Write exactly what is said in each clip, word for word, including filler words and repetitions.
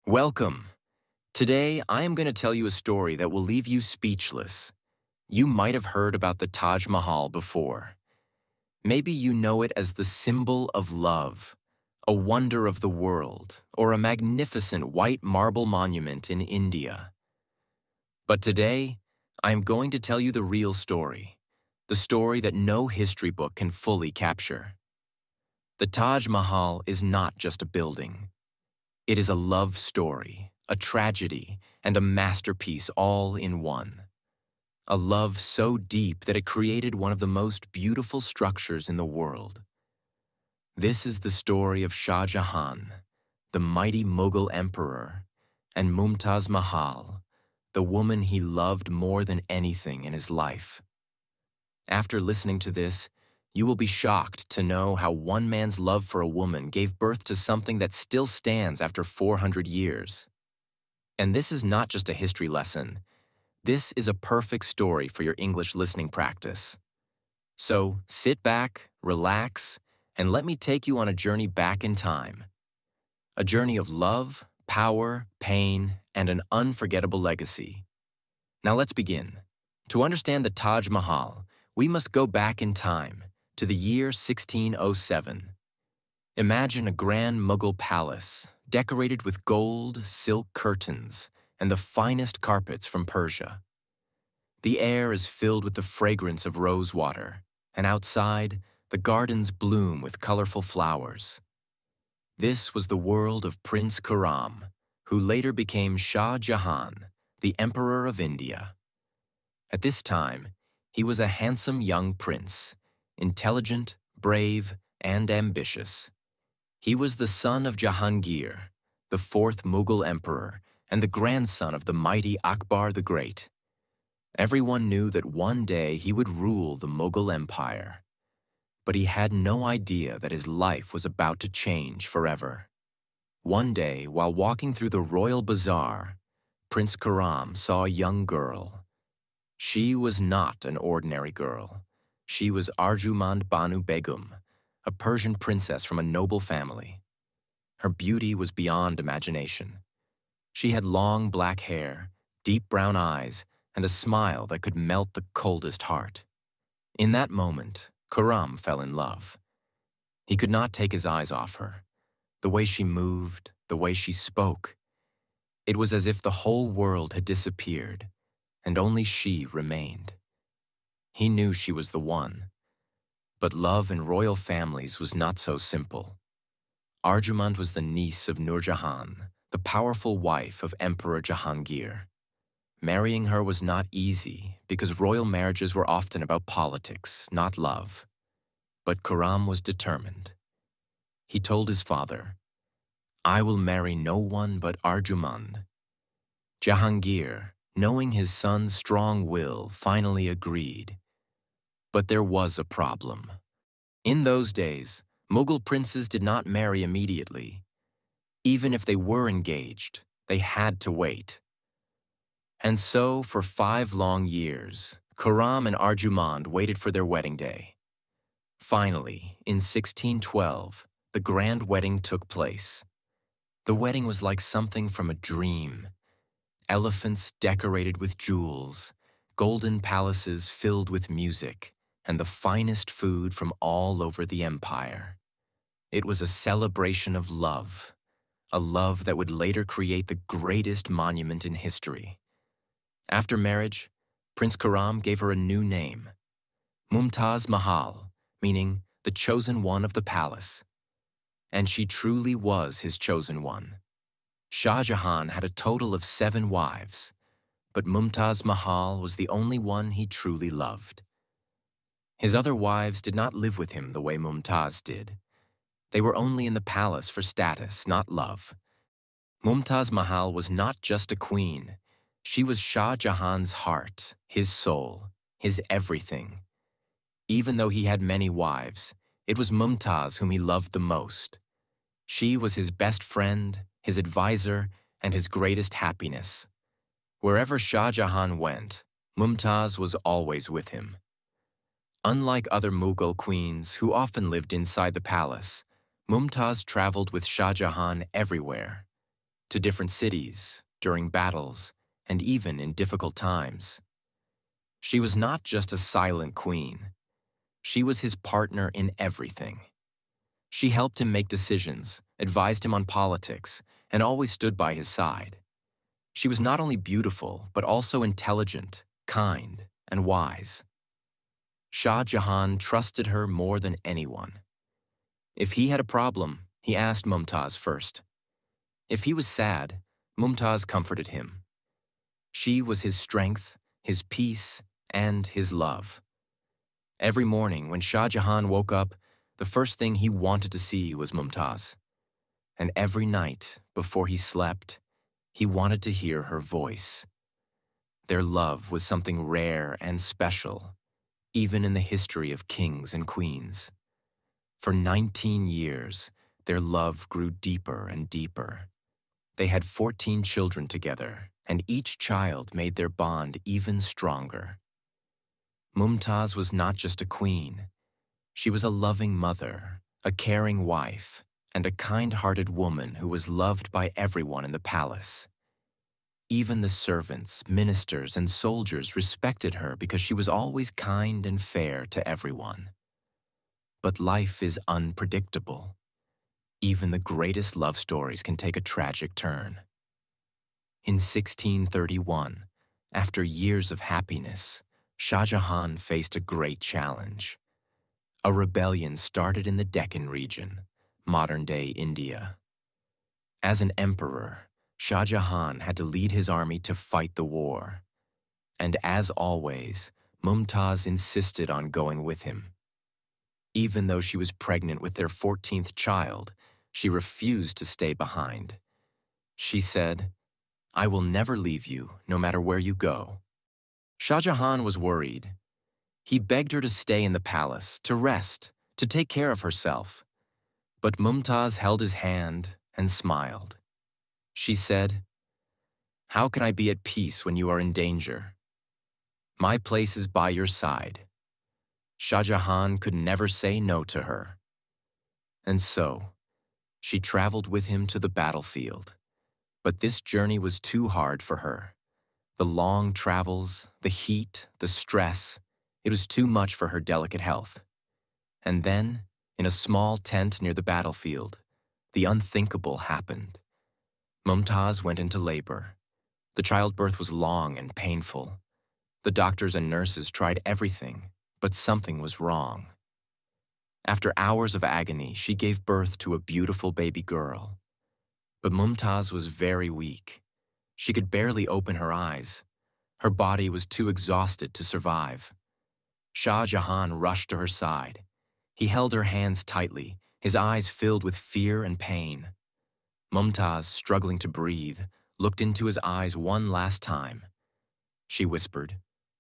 Welcome. Today, I am going to tell you a story that will leave you speechless. You might have heard about the Taj Mahal before. Maybe you know it as the symbol of love, a wonder of the world, or a magnificent white marble monument in India. But today, I am going to tell you the real story, the story that no history book can fully capture. The Taj Mahal is not just a building. It is a love story, a tragedy, and a masterpiece all in one. A love so deep that it created one of the most beautiful structures in the world. This is the story of Shah Jahan, the mighty Mughal emperor, and Mumtaz Mahal, the woman he loved more than anything in his life. After listening to this, you will be shocked to know how one man's love for a woman gave birth to something that still stands after four hundred years. And this is not just a history lesson. This is a perfect story for your English listening practice. So sit back, relax, and let me take you on a journey back in time. A journey of love, power, pain, and an unforgettable legacy. Now let's begin. To understand the Taj Mahal, we must go back in time, to the year sixteen oh seven. Imagine a grand Mughal palace, decorated with gold, silk curtains, and the finest carpets from Persia. The air is filled with the fragrance of rose water, and outside, the gardens bloom with colorful flowers. This was the world of Prince Khurram, who later became Shah Jahan, the Emperor of India. At this time, he was a handsome young prince, intelligent, brave, and ambitious. He was the son of Jahangir, the fourth Mughal emperor, and the grandson of the mighty Akbar the Great. Everyone knew that one day he would rule the Mughal Empire. But he had no idea that his life was about to change forever. One day, while walking through the royal bazaar, Prince Khurram saw a young girl. She was not an ordinary girl. She was Arjumand Banu Begum, a Persian princess from a noble family. Her beauty was beyond imagination. She had long black hair, deep brown eyes, and a smile that could melt the coldest heart. In that moment, Khurram fell in love. He could not take his eyes off her. The way she moved, the way she spoke. It was as if the whole world had disappeared, and only she remained. He knew she was the one. But love in royal families was not so simple. Arjumand was the niece of Nur Jahan, the powerful wife of Emperor Jahangir. Marrying her was not easy because royal marriages were often about politics, not love. But Khurram was determined. He told his father, "I will marry no one but Arjumand." Jahangir, knowing his son's strong will, finally agreed. But there was a problem. In those days, Mughal princes did not marry immediately. Even if they were engaged, they had to wait. And so, for five long years, Khurram and Arjumand waited for their wedding day. Finally, in sixteen twelve, the grand wedding took place. The wedding was like something from a dream. Elephants decorated with jewels, golden palaces filled with music, and the finest food from all over the empire. It was a celebration of love, a love that would later create the greatest monument in history. After marriage, Prince Khurram gave her a new name, Mumtaz Mahal, meaning the chosen one of the palace. And she truly was his chosen one. Shah Jahan had a total of seven wives, but Mumtaz Mahal was the only one he truly loved. His other wives did not live with him the way Mumtaz did. They were only in the palace for status, not love. Mumtaz Mahal was not just a queen. She was Shah Jahan's heart, his soul, his everything. Even though he had many wives, it was Mumtaz whom he loved the most. She was his best friend, his advisor, and his greatest happiness. Wherever Shah Jahan went, Mumtaz was always with him. Unlike other Mughal queens who often lived inside the palace, Mumtaz traveled with Shah Jahan everywhere. to different cities, during battles, and even in difficult times. She was not just a silent queen. She was his partner in everything. She helped him make decisions, advised him on politics, and always stood by his side. She was not only beautiful, but also intelligent, kind, and wise. Shah Jahan trusted her more than anyone. If he had a problem, he asked Mumtaz first. If he was sad, Mumtaz comforted him. She was his strength, his peace, and his love. Every morning when Shah Jahan woke up, the first thing he wanted to see was Mumtaz. And every night, before he slept, he wanted to hear her voice. Their love was something rare and special, even in the history of kings and queens. For nineteen years, their love grew deeper and deeper. They had fourteen children together, and each child made their bond even stronger. Mumtaz was not just a queen. She was a loving mother, a caring wife, and a kind-hearted woman who was loved by everyone in the palace. Even the servants, ministers, and soldiers respected her because she was always kind and fair to everyone. But life is unpredictable. Even the greatest love stories can take a tragic turn. In sixteen thirty-one, after years of happiness, Shah Jahan faced a great challenge. A rebellion started in the Deccan region, modern-day India. As an emperor, Shah Jahan had to lead his army to fight the war. And as always, Mumtaz insisted on going with him. Even though she was pregnant with their fourteenth child, she refused to stay behind. She said, "I will never leave you, no matter where you go." Shah Jahan was worried. He begged her to stay in the palace, to rest, to take care of herself. But Mumtaz held his hand and smiled. She said, "How can I be at peace when you are in danger? My place is by your side." Shah Jahan could never say no to her. And so, she traveled with him to the battlefield. But this journey was too hard for her. The long travels, the heat, the stress, it was too much for her delicate health. And then, in a small tent near the battlefield, the unthinkable happened. Mumtaz went into labor. The childbirth was long and painful. The doctors and nurses tried everything, but something was wrong. After hours of agony, she gave birth to a beautiful baby girl. But Mumtaz was very weak. She could barely open her eyes. Her body was too exhausted to survive. Shah Jahan rushed to her side. He held her hands tightly, his eyes filled with fear and pain. Mumtaz, struggling to breathe, looked into his eyes one last time. She whispered,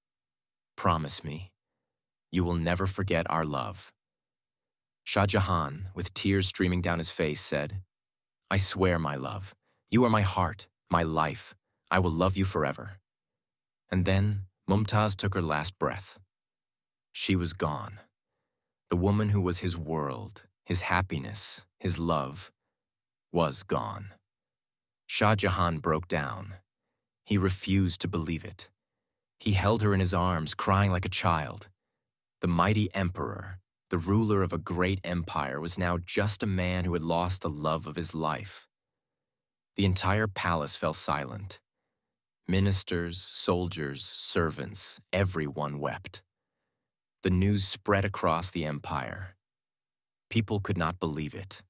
"Promise me, you will never forget our love." Shah Jahan, with tears streaming down his face, said, "I swear, my love, you are my heart, my life. I will love you forever." And then Mumtaz took her last breath. She was gone. The woman who was his world, his happiness, his love, was gone. Shah Jahan broke down. He refused to believe it. He held her in his arms, crying like a child. The mighty emperor, the ruler of a great empire, was now just a man who had lost the love of his life. The entire palace fell silent. Ministers, soldiers, servants, everyone wept. The news spread across the empire. People could not believe it.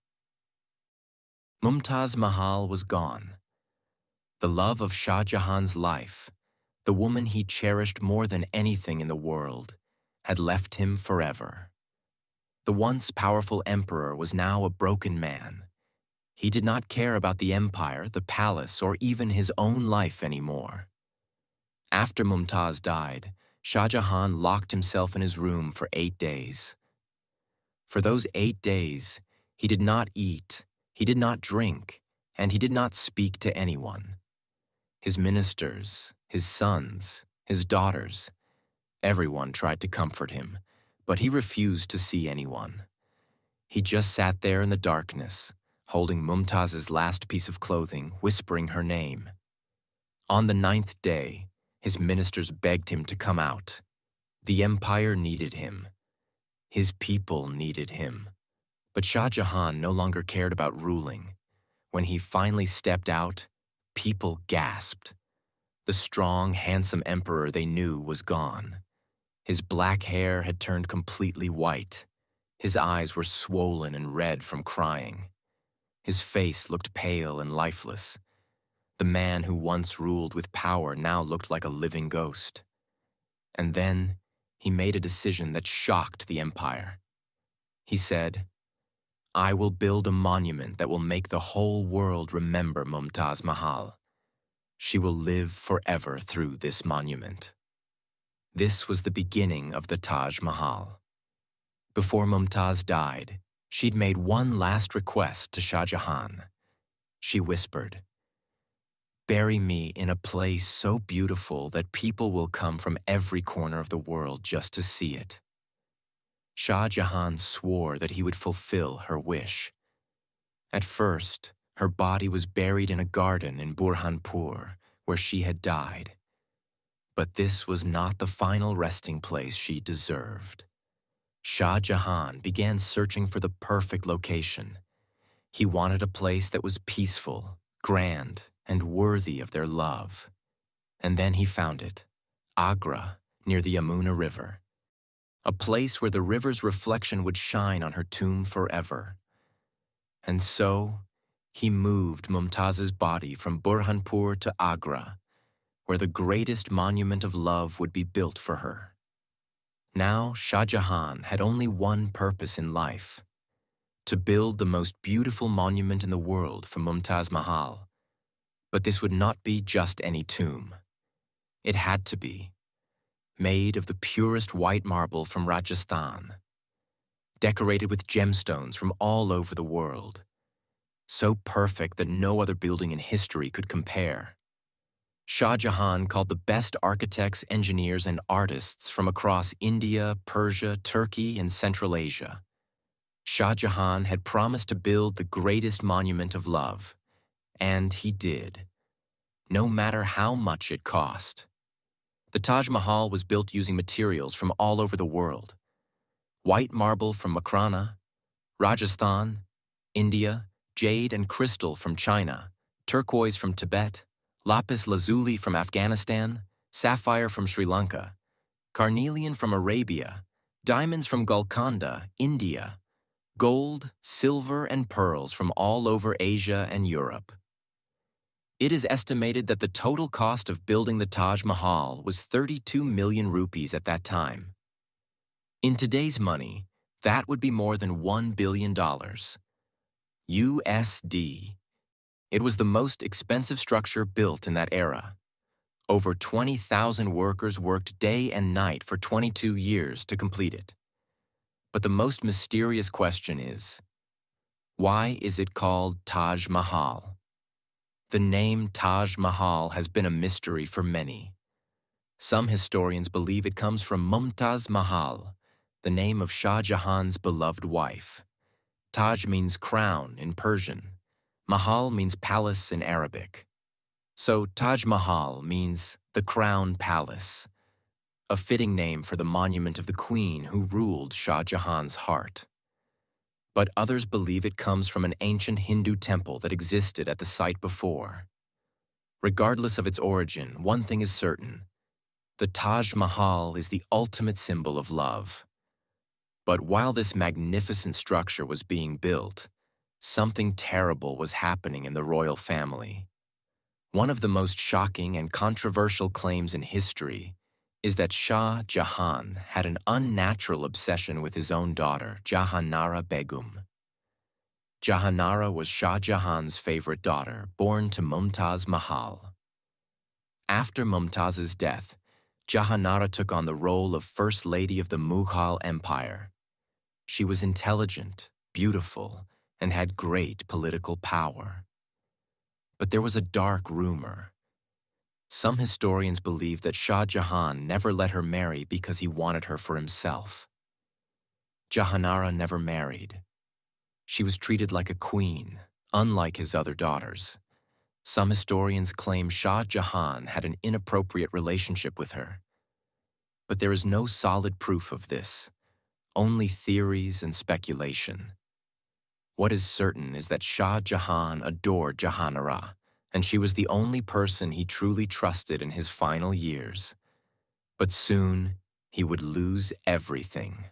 Mumtaz Mahal was gone. The love of Shah Jahan's life, the woman he cherished more than anything in the world, had left him forever. The once powerful emperor was now a broken man. He did not care about the empire, the palace, or even his own life anymore. After Mumtaz died, Shah Jahan locked himself in his room for eight days. For those eight days, he did not eat, he did not drink, and he did not speak to anyone. His ministers, his sons, his daughters, everyone tried to comfort him, but he refused to see anyone. He just sat there in the darkness, holding Mumtaz's last piece of clothing, whispering her name. On the ninth day, his ministers begged him to come out. The empire needed him. His people needed him. But Shah Jahan no longer cared about ruling. When he finally stepped out, people gasped. The strong, handsome emperor they knew was gone. His black hair had turned completely white. His eyes were swollen and red from crying. His face looked pale and lifeless. The man who once ruled with power now looked like a living ghost. And then he made a decision that shocked the empire. He said, "I will build a monument that will make the whole world remember Mumtaz Mahal. She will live forever through this monument." This was the beginning of the Taj Mahal. Before Mumtaz died, she'd made one last request to Shah Jahan. She whispered, "Bury me in a place so beautiful that people will come from every corner of the world just to see it." Shah Jahan swore that he would fulfill her wish. At first, her body was buried in a garden in Burhanpur, where she had died. But this was not the final resting place she deserved. Shah Jahan began searching for the perfect location. He wanted a place that was peaceful, grand, and worthy of their love. And then he found it, Agra, near the Yamuna River. A place where the river's reflection would shine on her tomb forever. And so, he moved Mumtaz's body from Burhanpur to Agra, where the greatest monument of love would be built for her. Now, Shah Jahan had only one purpose in life: to build the most beautiful monument in the world for Mumtaz Mahal. But this would not be just any tomb. It had to be made of the purest white marble from Rajasthan, decorated with gemstones from all over the world, so perfect that no other building in history could compare. Shah Jahan called the best architects, engineers, and artists from across India, Persia, Turkey, and Central Asia. Shah Jahan had promised to build the greatest monument of love, and he did, no matter how much it cost. The Taj Mahal was built using materials from all over the world. White marble from Makrana, Rajasthan, India, jade and crystal from China, turquoise from Tibet, lapis lazuli from Afghanistan, sapphire from Sri Lanka, carnelian from Arabia, diamonds from Golconda, India, gold, silver, and pearls from all over Asia and Europe. It is estimated that the total cost of building the Taj Mahal was thirty-two million rupees at that time. In today's money, that would be more than one billion dollars. U S D. It was the most expensive structure built in that era. Over twenty thousand workers worked day and night for twenty-two years to complete it. But the most mysterious question is, why is it called Taj Mahal? The name Taj Mahal has been a mystery for many. Some historians believe it comes from Mumtaz Mahal, the name of Shah Jahan's beloved wife. Taj means crown in Persian. Mahal means palace in Arabic. So Taj Mahal means the crown palace, a fitting name for the monument of the queen who ruled Shah Jahan's heart. But others believe it comes from an ancient Hindu temple that existed at the site before. Regardless of its origin, one thing is certain: the Taj Mahal is the ultimate symbol of love. But while this magnificent structure was being built, something terrible was happening in the royal family. One of the most shocking and controversial claims in history is that Shah Jahan had an unnatural obsession with his own daughter, Jahanara Begum. Jahanara was Shah Jahan's favorite daughter, born to Mumtaz Mahal. After Mumtaz's death, Jahanara took on the role of First Lady of the Mughal Empire. She was intelligent, beautiful, and had great political power. But there was a dark rumor. Some historians believe that Shah Jahan never let her marry because he wanted her for himself. Jahanara never married. She was treated like a queen, unlike his other daughters. Some historians claim Shah Jahan had an inappropriate relationship with her. But there is no solid proof of this, only theories and speculation. What is certain is that Shah Jahan adored Jahanara, and she was the only person he truly trusted in his final years. But soon, he would lose everything.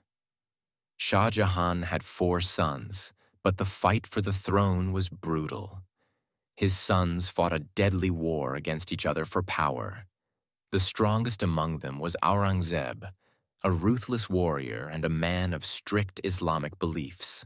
Shah Jahan had four sons, but the fight for the throne was brutal. His sons fought a deadly war against each other for power. The strongest among them was Aurangzeb, a ruthless warrior and a man of strict Islamic beliefs.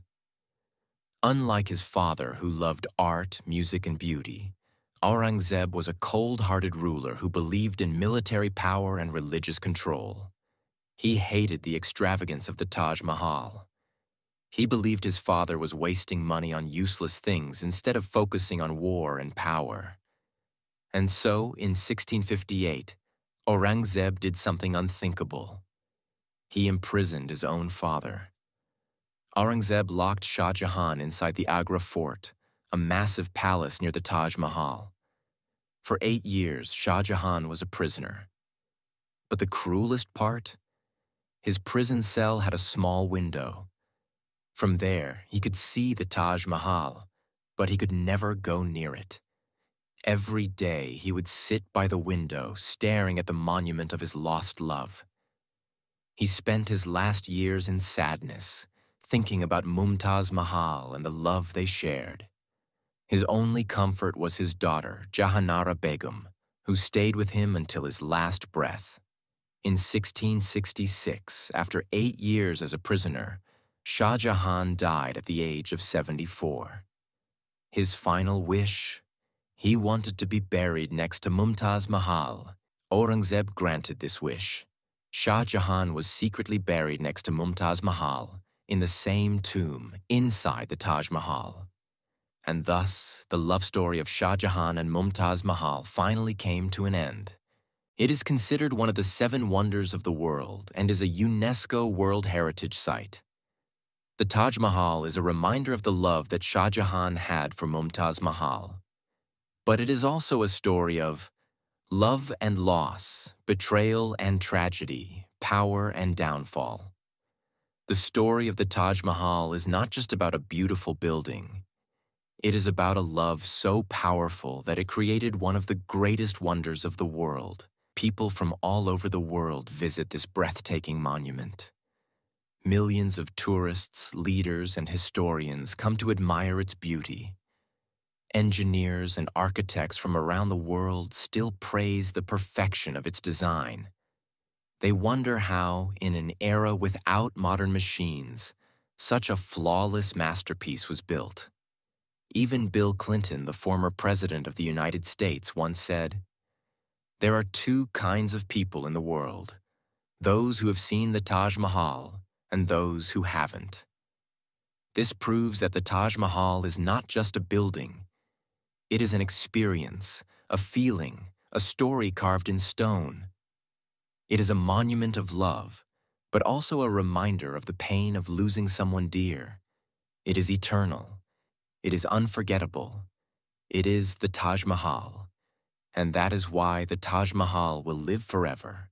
Unlike his father, who loved art, music, and beauty, Aurangzeb was a cold-hearted ruler who believed in military power and religious control. He hated the extravagance of the Taj Mahal. He believed his father was wasting money on useless things instead of focusing on war and power. And so, in sixteen fifty-eight, Aurangzeb did something unthinkable. He imprisoned his own father. Aurangzeb locked Shah Jahan inside the Agra fort, a massive palace near the Taj Mahal. For eight years, Shah Jahan was a prisoner. But the cruelest part? His prison cell had a small window. From there, he could see the Taj Mahal, but he could never go near it. Every day, he would sit by the window, staring at the monument of his lost love. He spent his last years in sadness, thinking about Mumtaz Mahal and the love they shared. His only comfort was his daughter, Jahanara Begum, who stayed with him until his last breath. In sixteen sixty-six, after eight years as a prisoner, Shah Jahan died at the age of seventy-four. His final wish? He wanted to be buried next to Mumtaz Mahal. Aurangzeb granted this wish. Shah Jahan was secretly buried next to Mumtaz Mahal, in the same tomb, inside the Taj Mahal. And thus, the love story of Shah Jahan and Mumtaz Mahal finally came to an end. It is considered one of the seven wonders of the world and is a UNESCO World Heritage Site. The Taj Mahal is a reminder of the love that Shah Jahan had for Mumtaz Mahal. But it is also a story of love and loss, betrayal and tragedy, power and downfall. The story of the Taj Mahal is not just about a beautiful building. It is about a love so powerful that it created one of the greatest wonders of the world. People from all over the world visit this breathtaking monument. Millions of tourists, leaders, and historians come to admire its beauty. Engineers and architects from around the world still praise the perfection of its design. They wonder how, in an era without modern machines, such a flawless masterpiece was built. Even Bill Clinton, the former president of the United States, once said, "There are two kinds of people in the world, those who have seen the Taj Mahal and those who haven't." This proves that the Taj Mahal is not just a building. It is an experience, a feeling, a story carved in stone. It is a monument of love, but also a reminder of the pain of losing someone dear. It is eternal. It is unforgettable. It is the Taj Mahal. And that is why the Taj Mahal will live forever